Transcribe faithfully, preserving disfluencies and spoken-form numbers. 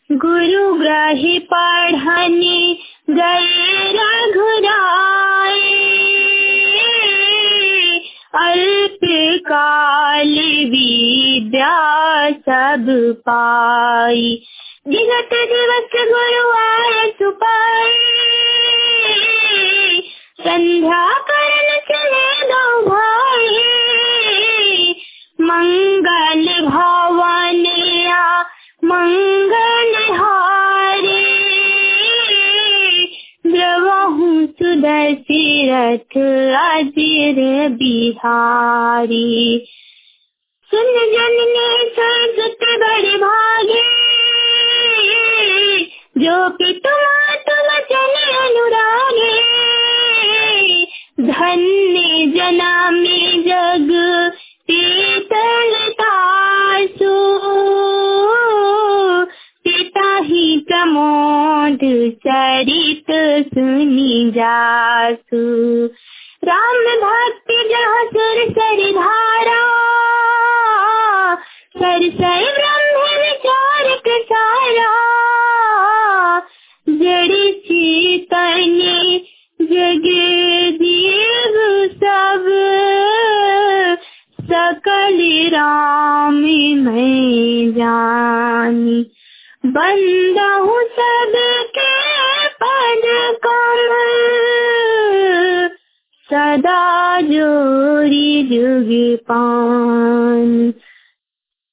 गुरु ग्रह पढ़ने गए रघुराए, अल्प काल विद्या सब पाई। दिगत दिवस गुरु आए सुपाए, संध्या करन चले दो भाई। मंगल भवन या मंगल हारे, द्रवहु सुदशरथ अजिर बिहारी। सुन जननी सुत बड़े भागे, जो पितु मातु वचन अनुरागे। धन्य जनामि जग शीतलतासु, पिता ही प्रमोद चरित सुनि जासु। राम भक्ति जहाँ सुर सर धारा, सरसै ब्रह्म विचार प्रसारा। जड़ चेतन जग जीव सब, सकल राम मैं जानी। बंदहु सबके पद कमल, सदा जोरी जुग पानी।